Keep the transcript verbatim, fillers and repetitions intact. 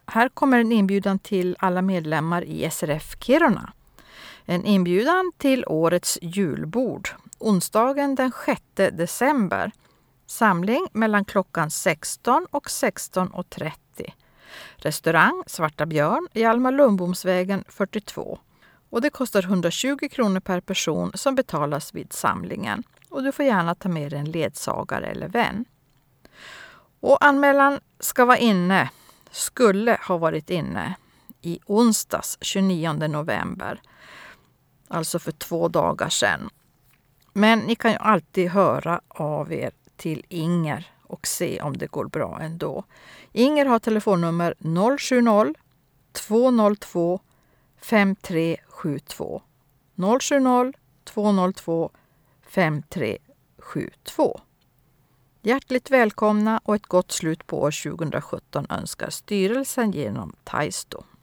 Här kommer en inbjudan till alla medlemmar i S R F Kiruna. En inbjudan till årets julbord. Onsdagen den sjätte december. Samling mellan klockan sexton och sexton och trettio. Restaurang Svarta Björn, Hjalmar Lundbomsvägen fyrtiotvå. Och det kostar hundratjugo kronor per person som betalas vid samlingen. Och du får gärna ta med en ledsagare eller vän. Och anmälan ska vara inne, skulle ha varit inne i onsdags tjugonionde november. Alltså för två dagar sedan. Men ni kan ju alltid höra av er till Inger och se om det går bra ändå. Inger har telefonnummer noll sju noll två noll två fem tre sju två. noll sju noll två noll två fem tre sju två. Hjärtligt välkomna och ett gott slut på år tjugohundrasjutton önskar styrelsen genom Taisto.